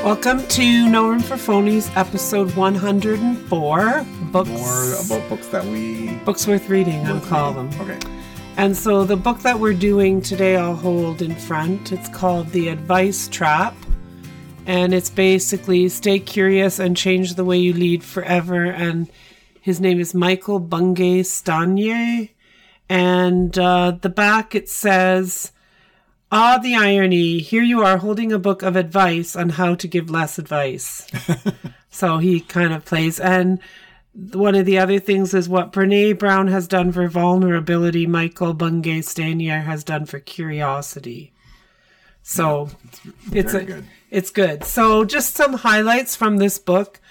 Welcome to No Room for Phonies, episode 104. More about books that we... Books worth reading, I'll call them. Okay. And so the book that we're doing today, I'll hold in front. It's called The Advice Trap. And it's basically stay curious and change the way you lead forever. And his name is Michael Bungay Stanier. And the back, it says... Ah, the irony. Here you are holding a book of advice on how to give less advice. So he kind of plays. And one of the other things is what Brene Brown has done for vulnerability, Michael Bungay Stanier has done for curiosity. So it's good. So just some highlights from this book.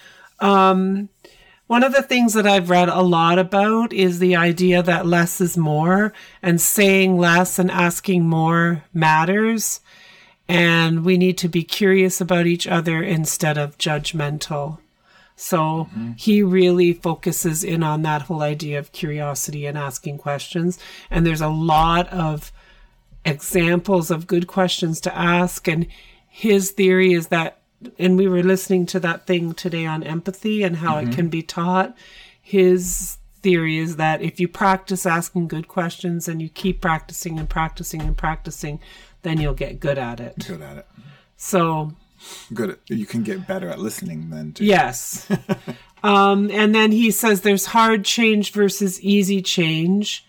One of the things that I've read a lot about is the idea that less is more, and saying less and asking more matters. And we need to be curious about each other instead of judgmental. So he really focuses in on that whole idea of curiosity and asking questions. And there's a lot of examples of good questions to ask. And his theory is that, and we were listening to that thing today on empathy and how it can be taught. His theory is that if you practice asking good questions and you keep practicing and practicing and practicing, then you'll get good at it. So good. You can get better at listening then too. Yes. And then he says there's hard change versus easy change.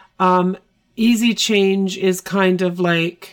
Easy change is kind of like,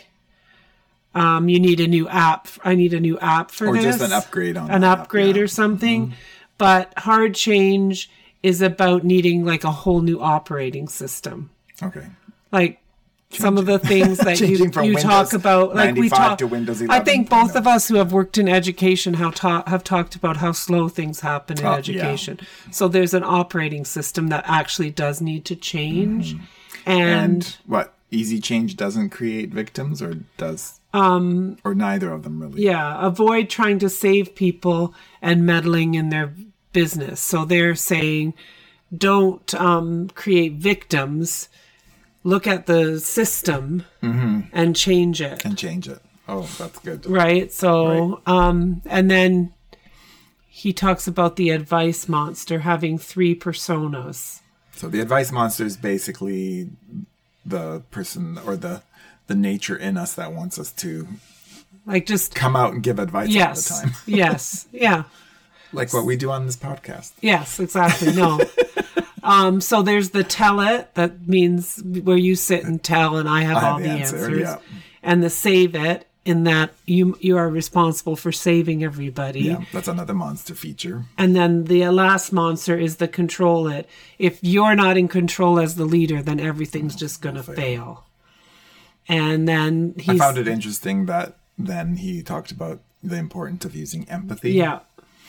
you need a new app. I need a new app for this. Or just an upgrade on an upgrade or something. But hard change is about needing like a whole new operating system. Okay. Like some of the things that you talk about, like we talk to Windows 11. I think both of us who have worked in education have talked about how slow things happen in education. Yeah. So there's an operating system that actually does need to change. And what? Easy change doesn't create victims, or does? Or neither of them really? Yeah, avoid trying to save people and meddling in their business. So they're saying, don't create victims. Look at the system and change it. Oh, that's good. Right. So, and then he talks about the advice monster having 3 personas. So the advice monster is basically the person or the nature in us that wants us to like just come out and give advice all the time. Yes. Yeah. Like what we do on this podcast. Yes, exactly. No. So there's the tell it, that means where you sit and tell and I have all the answers. Yeah. And the save it, in that you are responsible for saving everybody. Yeah, that's another monster feature. And then the last monster is the control it. If you're not in control as the leader, then everything's just going to fail. And then I found it interesting that then he talked about the importance of using empathy. Yeah.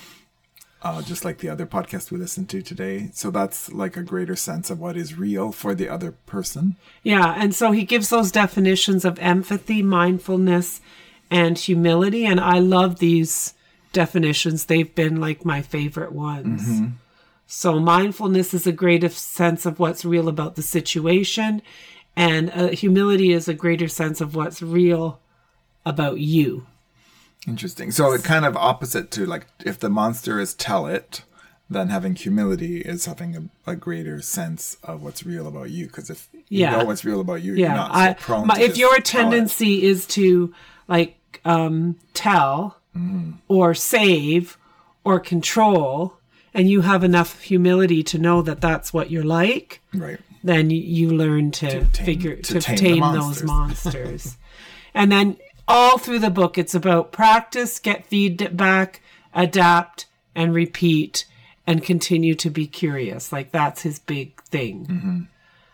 Just like the other podcast we listened to today. So that's like a greater sense of what is real for the other person. Yeah. And so he gives those definitions of empathy, mindfulness, and humility. And I love these definitions. They've been like my favorite ones. So mindfulness is a greater sense of what's real about the situation. And humility is a greater sense of what's real about you. Interesting. So it's kind of opposite to like if the monster is tell it, then having humility is having a greater sense of what's real about you. Because if you know what's real about you, you're not so prone to if your tendency is to like tell or save or control, and you have enough humility to know that that's what you're like, right? Then you learn to tame those monsters. And then all through the book, it's about practice, get feedback, adapt, and repeat, and continue to be curious. Like that's his big thing.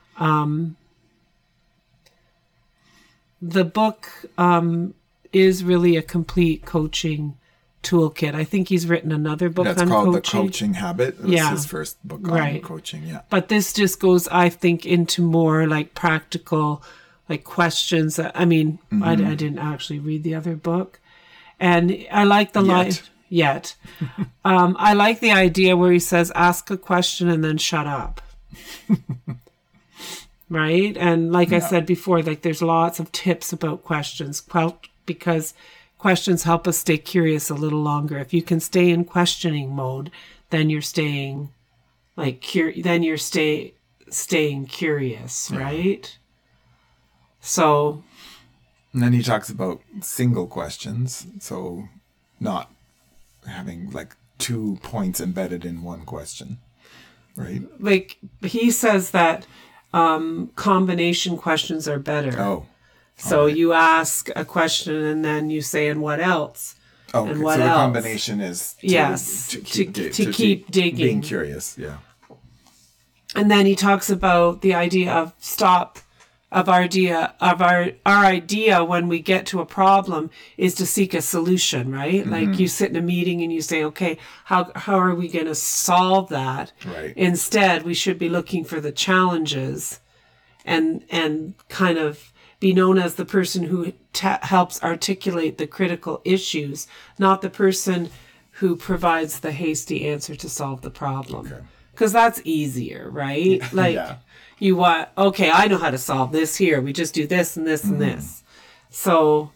The book is really a complete coaching toolkit. I think he's written another book on coaching. That's called The Coaching Habit. It was his first book on coaching. Yeah. But this just goes, I think, into more like practical like questions. I mean, I didn't actually read the other book. And I like the line yet. I like the idea where he says, ask a question and then shut up. Right? And like I said before, like there's lots of tips about questions because questions help us stay curious a little longer. If you can stay in questioning mode, then you're staying staying curious, right? So, and then he talks about single questions, so not having like 2 points embedded in one question, right? Like he says that combination questions are better. Oh. So you ask a question and then you say, and what else? Oh, okay. So the combination is to keep digging. Being curious, yeah. And then he talks about the idea of our idea when we get to a problem is to seek a solution, right? Mm-hmm. Like you sit in a meeting and you say, okay, how are we going to solve that? Right. Instead, we should be looking for the challenges and kind of be known as the person who helps articulate the critical issues, not the person who provides the hasty answer to solve the problem. Okay. Because that's easier, right? Like you want, okay, I know how to solve this here. We just do this and this and this. So,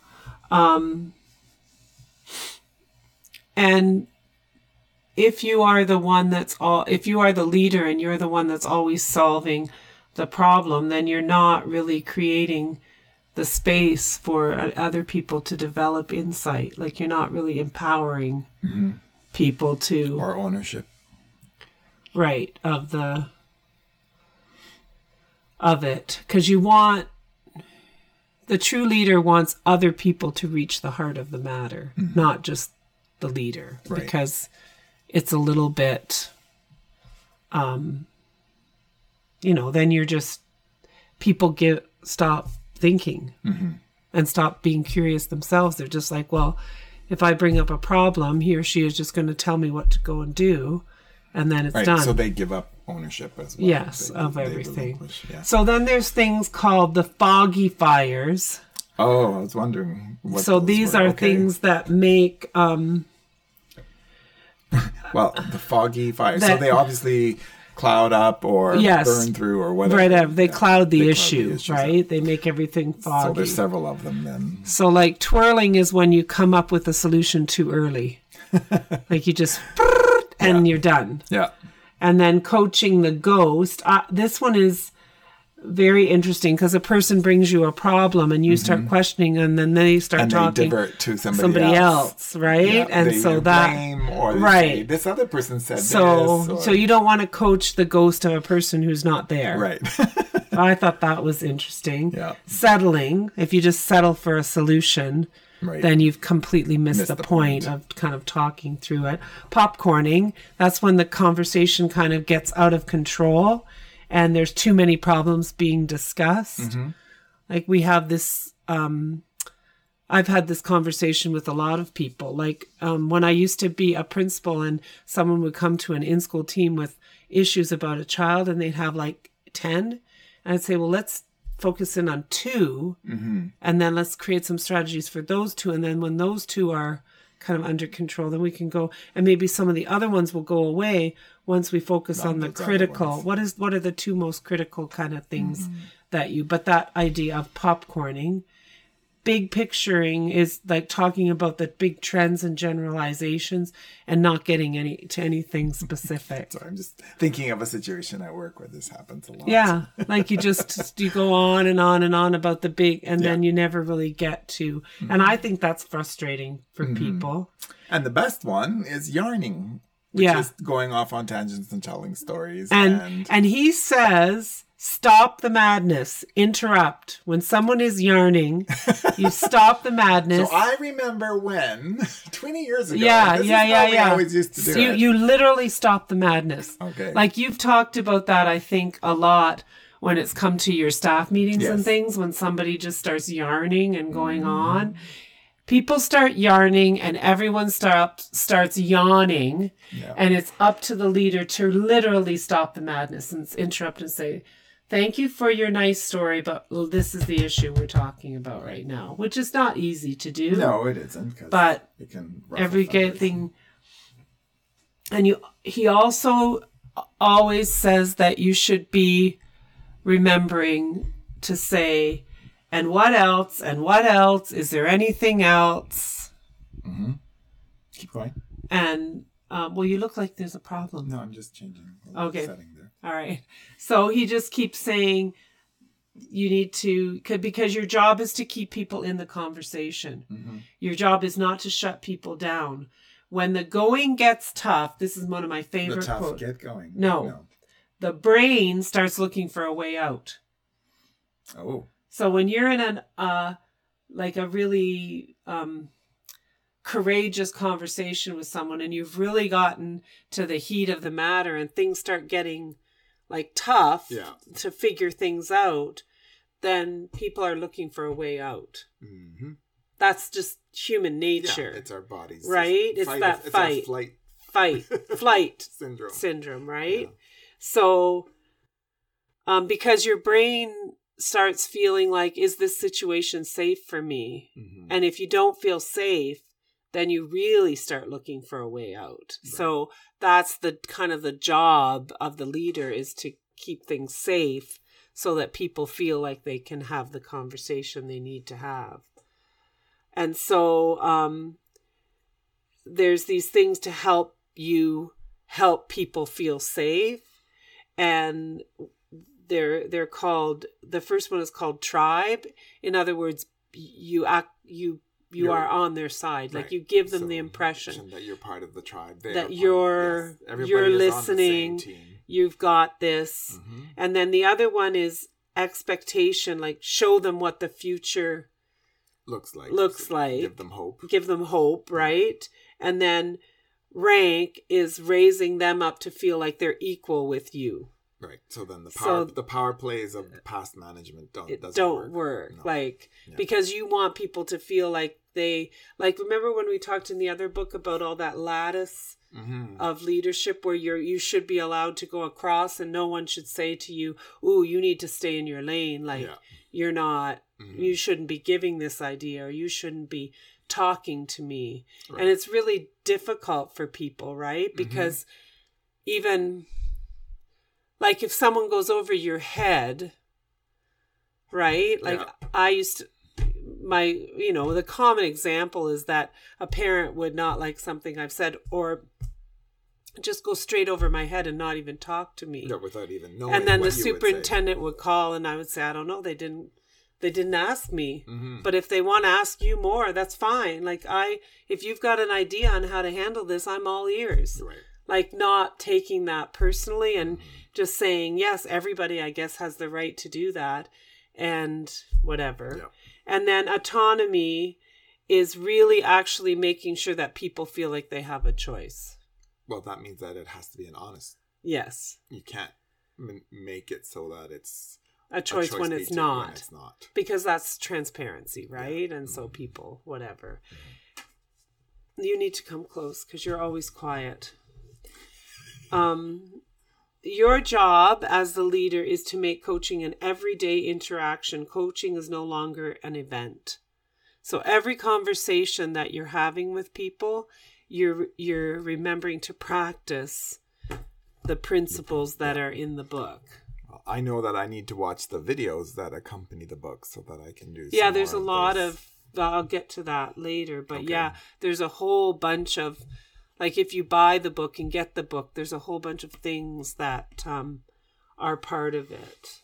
and if you are the one if you are the leader and you're the one that's always solving the problem, then you're not really creating the space for other people to develop insight. Like you're not really empowering people to... Or ownership. Right, of it. Because the true leader wants other people to reach the heart of the matter, not just the leader. Right. Because it's a little bit, then you're just, people stop thinking and stop being curious themselves. They're just like, well, if I bring up a problem, he or she is just going to tell me what to go and do, and then it's done. So they give up ownership as well. Yes, of everything. So then there's things called the foggy fires. Oh, I was wondering what so these are things that make... well, the foggy fires. So they obviously... cloud up or burn through or whatever. Right, they cloud the issue, right? They make everything foggy. So there's several of them then. So like twirling is when you come up with a solution too early. Like you just, and you're done. Yeah. And then coaching the ghost. This one is very interesting because a person brings you a problem and you start questioning and then they start talking. And they divert to somebody else, right? Yeah, and so that... blame or say, this other person said this. So you don't want to coach the ghost of a person who's not there. Right. I thought that was interesting. Yeah. Settling, if you just settle for a solution, then you've completely missed the point of kind of talking through it. Popcorning, that's when the conversation kind of gets out of control and there's too many problems being discussed. Like we have this, I've had this conversation with a lot of people. Like when I used to be a principal and someone would come to an in-school team with issues about a child and they'd have like 10. And I'd say, well, let's focus in on 2 and then let's create some strategies for those 2. And then when those 2 are kind of under control, then we can go, and maybe some of the other ones will go away once we focus on the critical. What are the 2 most critical kind of things but that idea of popcorning. Big picturing is like talking about the big trends and generalizations and not getting to anything specific. Sorry, I'm just thinking of a situation at work where this happens a lot. Yeah, like you go on and on and on about the big, and then you never really get to. And I think that's frustrating for people. And the best one is yarning, which is going off on tangents and telling stories. And he says... Stop the madness. Interrupt. When someone is yarning, you stop the madness. So I remember when, 20 years ago, we always used to do it. You literally stop the madness. Okay. Like you've talked about that, I think, a lot when it's come to your staff meetings and things, when somebody just starts yarning and going on. People start yarning and everyone starts yawning. Yeah. And it's up to the leader to literally stop the madness and interrupt and say, thank you for your nice story, but this is the issue we're talking about right now, which is not easy to do. No, it isn't. But it can everything, and he also always says that you should be remembering to say, and what else? And what else? Is there anything else? Mm-hmm. Keep going. And, well, you look like there's a problem. No, I'm just changing the setting there. All right. So he just keeps saying you need to, because your job is to keep people in the conversation. Mm-hmm. Your job is not to shut people down. When the going gets tough, this is one of my favorite quotes. The tough get going. No. The brain starts looking for a way out. Oh. So when you're in a really courageous conversation with someone and you've really gotten to the heat of the matter and things start getting like tough to figure things out, then people are looking for a way out. Mm-hmm. That's just human nature. Yeah, it's our bodies. Right? It's that flight syndrome, right? Yeah. So, because your brain starts feeling like, is this situation safe for me? Mm-hmm. And if you don't feel safe, then you really start looking for a way out. Right. So that's the kind of the job of the leader, is to keep things safe so that people feel like they can have the conversation they need to have. And so there's these things to help people feel safe. And they're called, the first one is called tribe. In other words, you are on their side. Right. Like you give them the impression that you're part of the tribe. That you're listening. You've got this. Mm-hmm. And then the other one is expectation, like show them what the future looks like. Give them hope, right? And then rank is raising them up to feel like they're equal with you. Right. So then the power plays of past management don't work. No. Because you want people to feel like they, remember when we talked in the other book about all that lattice of leadership where you should be allowed to go across and no one should say to you, ooh, you need to stay in your lane. You're not, you shouldn't be giving this idea, or you shouldn't be talking to me. Right. And it's really difficult for people, right? Because even like if someone goes over your head, right? I used to, the common example is that a parent would not like something I've said, or just go straight over my head and not even talk to me. No, without even knowing. And then the superintendent would call and I would say, I don't know, they didn't ask me. Mm-hmm. But if they want to ask you more, that's fine. If you've got an idea on how to handle this, I'm all ears. Right. Not taking that personally and just saying, yes, everybody, I guess, has the right to do that and whatever. Yeah. And then autonomy is really actually making sure that people feel like they have a choice. Well, that means that it has to be an honest. Yes. You can't make it so that it's a choice when it's not. Because that's transparency, right? Yeah. And so people, whatever. Mm-hmm. You need to come close because you're always quiet. Your job as the leader is to make coaching an everyday interaction. Coaching is no longer an event. So every conversation that you're having with people, you're remembering to practice the principles that are in the book. Well, I know that I need to watch the videos that accompany the book so that I can do there's a lot of, I'll get to that later, but there's a whole bunch of, if you buy the book and get the book, there's a whole bunch of things that are part of it.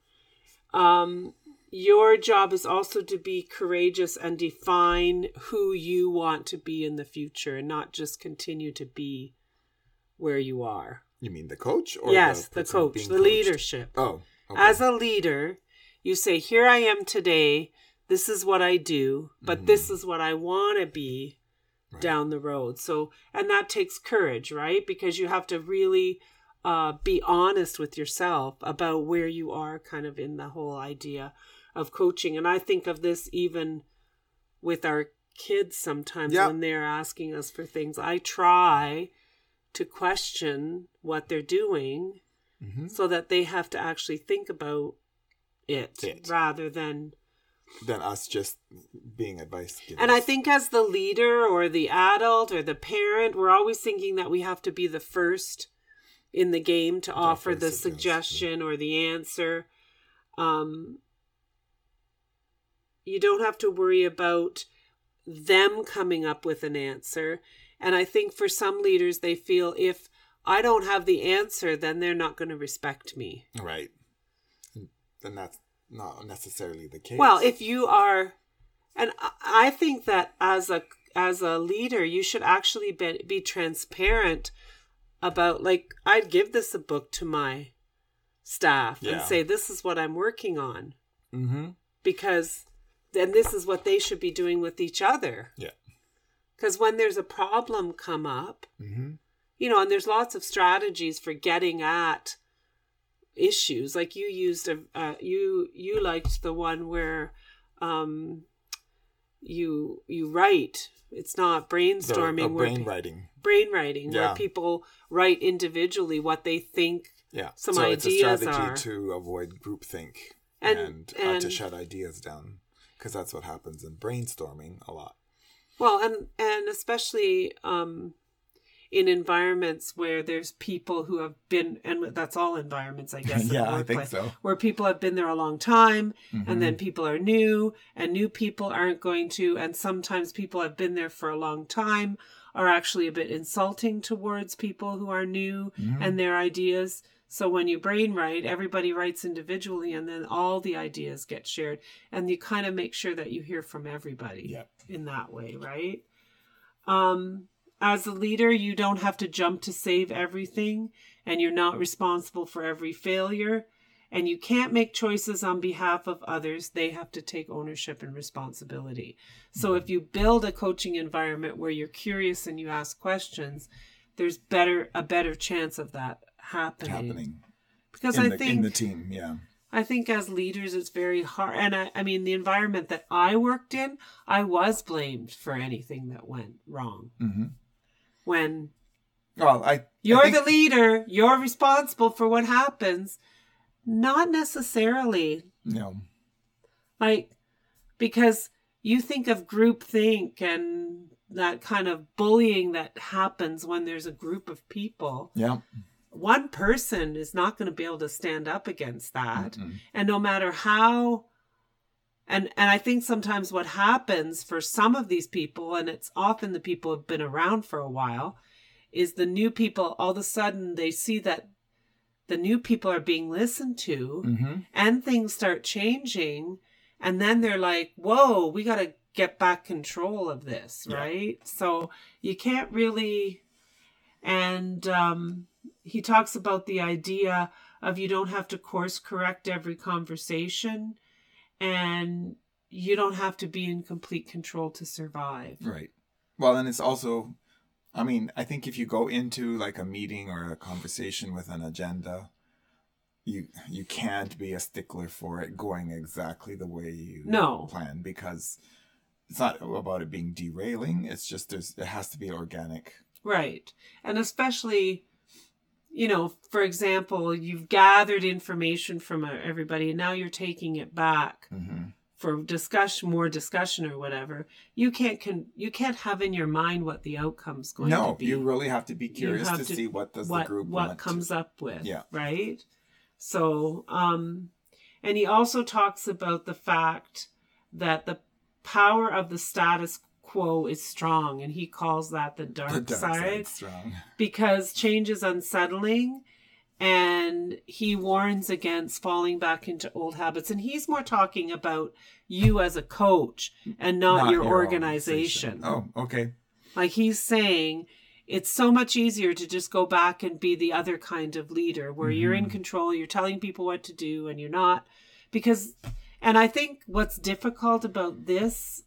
Your job is also to be courageous and define who you want to be in the future and not just continue to be where you are. You mean the coach? Or yes, the coach, the leadership. Oh, okay. As a leader, you say, here I am today. This is what I do, but this is what I want to be down the road. So, and that takes courage, right? Because you have to really be honest with yourself about where you are kind of in the whole idea of coaching. And I think of this even with our kids sometimes when they're asking us for things. I try to question what they're doing so that they have to actually think about it. Rather than us just being advice givers. And I think as the leader or the adult or the parent, we're always thinking that we have to be the first in the game to offer the suggestion or the answer. You don't have to worry about them coming up with an answer. And I think for some leaders, they feel if I don't have the answer, then they're not going to respect me. Right. And that's not necessarily the case. Well, if you are, and I think that as a leader, you should actually be transparent about, like, I'd give this a book to my staff and say, this is what I'm working on. Mm-hmm. Because then this is what they should be doing with each other. Yeah. Because when there's a problem come up, mm-hmm. And there's lots of strategies for getting at issues. Like you used you liked the one where you write. It's not brainstorming. Brain writing, where people write individually what they think some ideas are. It's a strategy to avoid groupthink and to shut ideas down, because that's what happens in brainstorming a lot. Well, and especially in environments where there's people who have been, and that's all environments, I guess. I think so. Where people have been there a long time, mm-hmm. and then people are new, and new people aren't going to, and sometimes people have been there for a long time are actually a bit insulting towards people who are new mm-hmm. and their ideas. So when you brain write, everybody writes individually, and then all the ideas get shared, and you kind of make sure that you hear from everybody in that way, right? As a leader, you don't have to jump to save everything, and you're not responsible for every failure, and you can't make choices on behalf of others. They have to take ownership and responsibility. So if you build a coaching environment where you're curious and you ask questions, there's a better chance of that happening. Because I think in the team, I think as leaders, it's very hard. And I mean, the environment that I worked in, I was blamed for anything that went wrong. Mm-hmm. When you're the leader, you're responsible for what happens. Not necessarily. No. Like, because you think of groupthink and that kind of bullying that happens when there's a group of people. Yeah. One person is not going to be able to stand up against that. Mm-mm. And no matter how, and I think sometimes what happens for some of these people, and it's often the people who have been around for a while, is the new people, all of a sudden they see that the new people are being listened to mm-hmm. and things start changing. And then they're like, whoa, we got to get back control of this, right? So you can't really, and he talks about the idea of you don't have to course correct every conversation, and you don't have to be in complete control to survive. Right. Well, and it's also, I mean, I think if you go into like a meeting or a conversation with an agenda, you can't be a stickler for it going exactly the way you plan, because it's not about it being derailing. It's just it has to be organic. Right. And especially, for example, you've gathered information from everybody and now you're taking it back mm-hmm. for more discussion or whatever. You can't have in your mind what the outcome's going to be. No, you really have to be curious to see what the group what comes up with. Yeah. Right? So, and he also talks about the fact that the power of the status quo is strong, and he calls that the dark side strong. Because change is unsettling, and he warns against falling back into old habits. And he's more talking about you as a coach and not your organization. Oh, okay. Like he's saying, it's so much easier to just go back and be the other kind of leader where mm-hmm. you're in control, you're telling people what to do, and you're not. And I think what's difficult about this,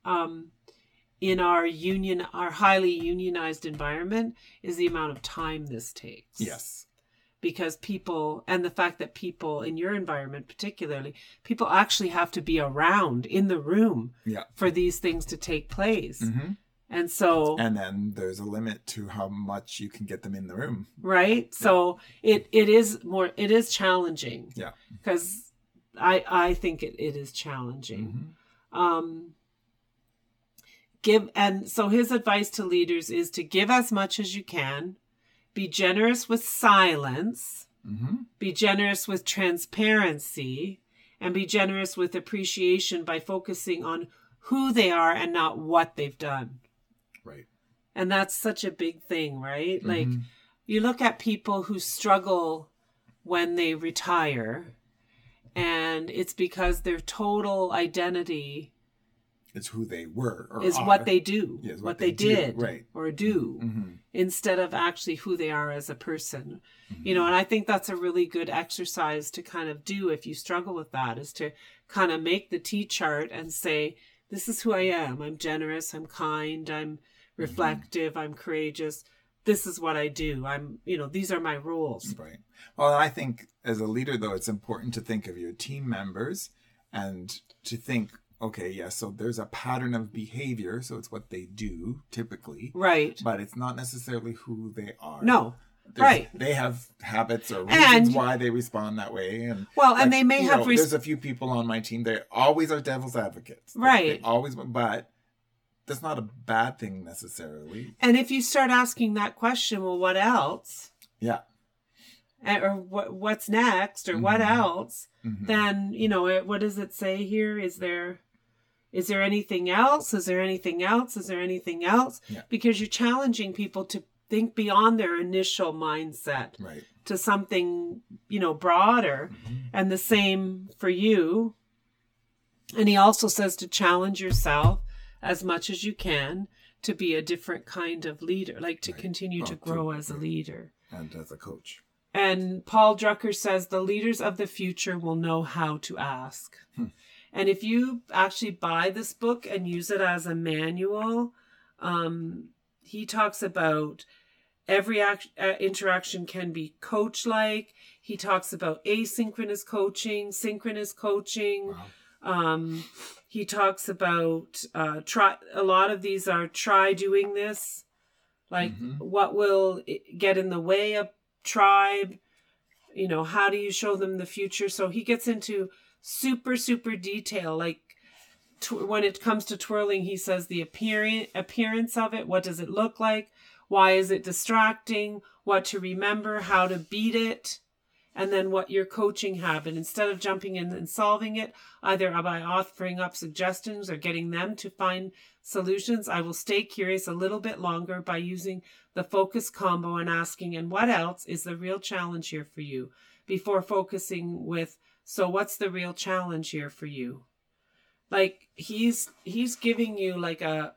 in our highly unionized environment, is the amount of time this takes. Yes. Because people, and the fact that people in your environment particularly, people actually have to be around in the room for these things to take place. Mm-hmm. And then there's a limit to how much you can get them in the room. Right. Yeah. So it is challenging. Yeah. Because I think it is challenging. Mm-hmm. So his advice to leaders is to give as much as you can, be generous with silence, mm-hmm. be generous with transparency, and be generous with appreciation by focusing on who they are and not what they've done. Right. And that's such a big thing, right? Like, you look at people who struggle when they retire, and it's because their total identity is who they were, or is are. What they do, yes, what they did, right. or do, instead of actually who they are as a person. You know, and I think that's a really good exercise to kind of do if you struggle with that, is to kind of make the T-chart and say, this is who I am. I'm generous, I'm kind, I'm reflective, I'm courageous. This is what I do. These are my roles. Right. Well, I think as a leader, though, it's important to think of your team members and to think, okay, yes, so there's a pattern of behavior. So it's what they do typically. Right. But it's not necessarily who they are. No. Right. They have habits or reasons why they respond that way. And and they may have... there's a few people on my team, they always are devil's advocates. Right. They always, but that's not a bad thing necessarily. And if you start asking that question, well, what else? Yeah. Or what's next, or what else? Then, what does it say here? Is there anything else? Is there anything else? Is there anything else? Yeah. Because you're challenging people to think beyond their initial mindset to something, broader. And the same for you. And he also says to challenge yourself as much as you can to be a different kind of leader, like to continue to grow as a leader. And as a coach. And Paul Drucker says the leaders of the future will know how to ask. And if you actually buy this book and use it as a manual, he talks about every interaction can be coach-like. He talks about asynchronous coaching, synchronous coaching. Wow. He talks about a lot of these are try doing this. Like what will get in the way of tribe? How do you show them the future? So he gets into super, super detail. Like when it comes to twirling, he says the appearance of it. What does it look like? Why is it distracting? What to remember? How to beat it? And then what your coaching habit, instead of jumping in and solving it, either by offering up suggestions or getting them to find solutions, I will stay curious a little bit longer by using the focus combo and asking, and what else is the real challenge here for you? Before focusing with, so what's the real challenge here for you? Like he's giving you like a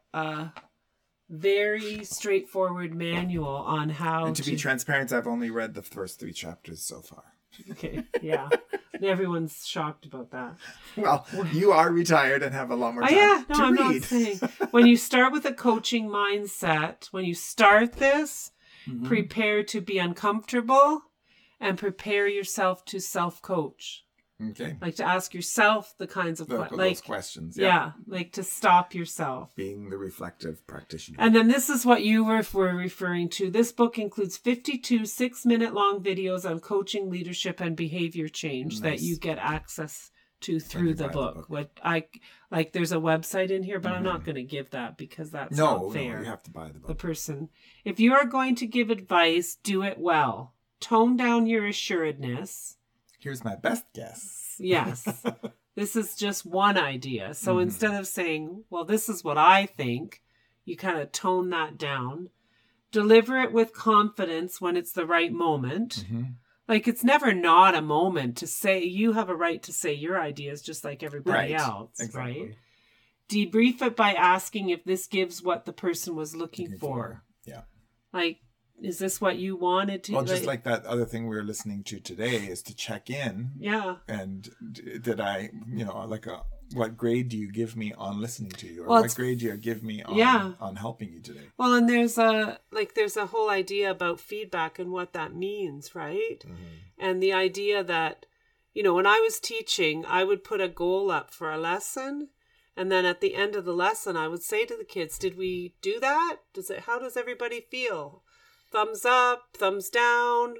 very straightforward manual on how and to be transparent, I've only read the first 3 chapters so far. Okay, yeah. Everyone's shocked about that. Well, you are retired and have a lot more time to I'm read. Not saying. When you start with a coaching mindset, when you start this, prepare to be uncomfortable and prepare yourself to self-coach. Okay. Like to ask yourself the kinds of those questions. Yeah, like to stop yourself. Being the reflective practitioner. And then this is what you were referring to. This book includes 52 6-minute long videos on coaching, leadership, and behavior change that you get access to through the book. What there's a website in here, but I'm not going to give that because that's not fair. No, you have to buy the book. The person. If you are going to give advice, do it well. Tone down your assuredness. Here's my best guess. Yes. This is just one idea. So instead of saying, well, this is what I think, you kind of tone that down. Deliver it with confidence when it's the right moment. Like it's never not a moment to say, you have a right to say your ideas just like everybody else, exactly. Right? Debrief it by asking if this gives what the person was looking for. Yeah. Like, is this what you wanted to? Well, just like that other thing we were listening to today is to check in. Yeah. And did I, what grade do you give me on listening to you? Or what grade do you give me on helping you today? Well, and there's a whole idea about feedback and what that means, right? And the idea that, when I was teaching, I would put a goal up for a lesson. And then at the end of the lesson, I would say to the kids, did we do that? How does everybody feel? Thumbs up, thumbs down.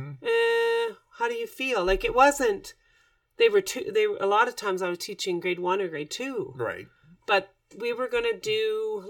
How do you feel? Like it wasn't, a lot of times I was teaching grade 1 or grade 2. Right. But we were going to do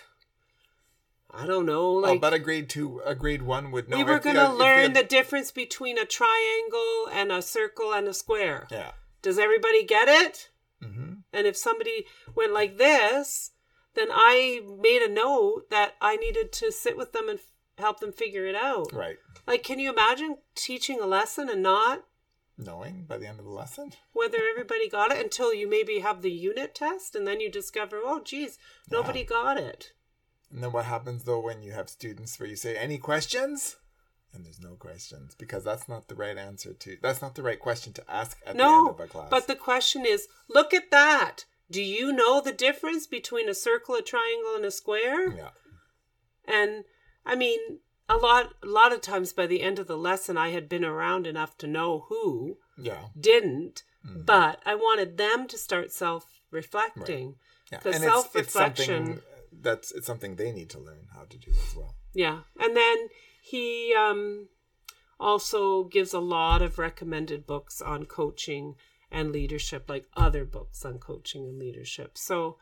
I don't know. But a grade 1 would know. We were going to learn the difference between a triangle and a circle and a square. Yeah. Does everybody get it? And if somebody went like this, then I made a note that I needed to sit with them and help them figure it out. Right. Like, can you imagine teaching a lesson and not knowing by the end of the lesson whether everybody got it until you maybe have the unit test, and then you discover, oh, geez, nobody got it. And then what happens, though, when you have students where you say, any questions? And there's no questions, because that's not the right answer to, that's not the right question to ask at the end of a class. But the question is, look at that. Do you know the difference between a circle, a triangle, and a square? Yeah. And, I mean, a lot of times by the end of the lesson, I had been around enough to know who didn't, but I wanted them to start self-reflecting. Right. Yeah. Because and self-reflection... it's something they need to learn how to do as well. Yeah. And then he also gives a lot of recommended books on coaching and leadership, like other books on coaching and leadership. So,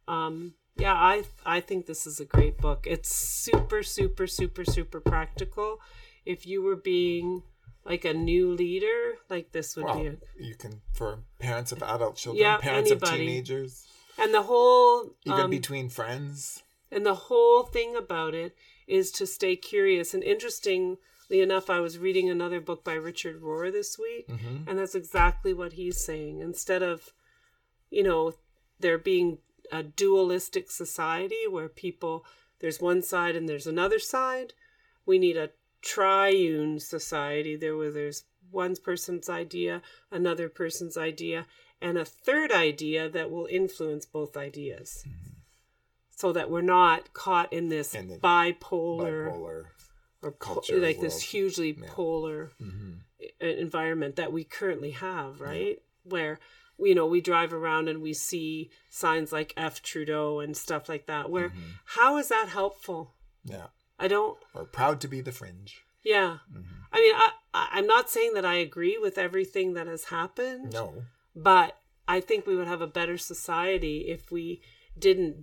I think this is a great book. It's super, super, super, super practical. If you were being like a new leader, like this would be you can, for parents of adult children, parents of teenagers. And the whole... even between friends. And the whole thing about it is to stay curious. And interestingly enough, I was reading another book by Richard Rohr this week, and that's exactly what he's saying. Instead of, there being a dualistic society where there's one side and there's another side, we need a triune society where there's one person's idea, another person's idea, and a third idea that will influence both ideas. So that we're not caught in this bipolar or culture, like this hugely polar environment that we currently have, right? Where, we drive around and we see signs like F. Trudeau and stuff like that, where how is that helpful? Yeah. Or proud to be the fringe. Yeah. I mean, I'm not saying that I agree with everything that has happened. No. But I think we would have a better society if we didn't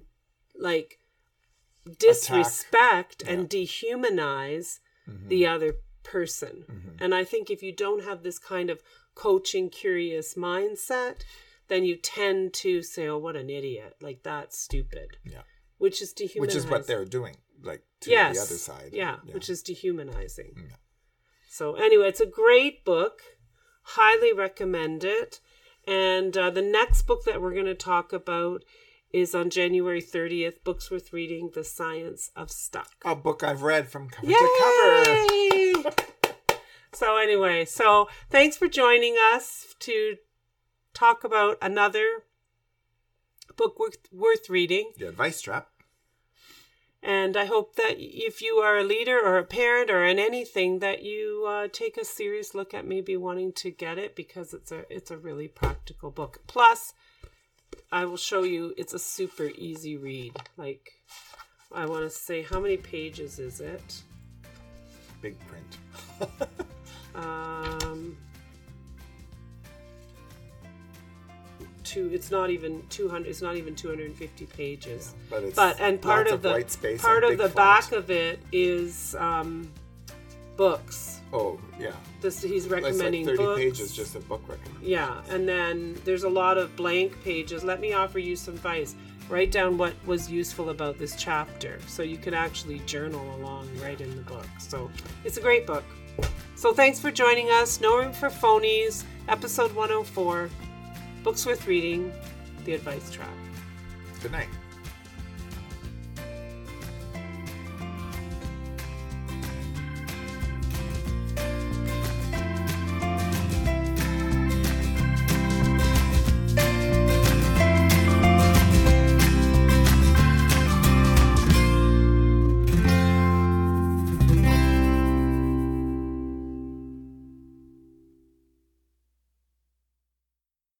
disrespect and dehumanize the other person. And I think if you don't have this kind of coaching curious mindset, then you tend to say, oh, what an idiot. Like, that's stupid. Yeah. Which is dehumanizing. Which is what they're doing, to the other side. Yeah, which is dehumanizing. Yeah. So anyway, it's a great book. Highly recommend it. And the next book that we're going to talk about is on January 30th, Books Worth Reading, The Science of Stuck. A book I've read from cover to cover. So anyway, thanks for joining us to talk about another book worth reading. The Advice Trap. And I hope that if you are a leader or a parent or in anything, that you take a serious look at maybe wanting to get it, because it's a really practical book. Plus, I will show you, it's a super easy read. Like, I want to say, how many pages is it? Big print. It's not even 200. It's not even 250 pages. Yeah, but part of the back of it is books. Oh yeah. He's recommending like 30 books. pages just of book recommendations. Yeah, and then there's a lot of blank pages. Let me offer you some advice. Write down what was useful about this chapter, so you can actually journal along right in the book. So it's a great book. So thanks for joining us. No Room for Phonies, episode 104. Books Worth Reading, The Advice Trap. Good night.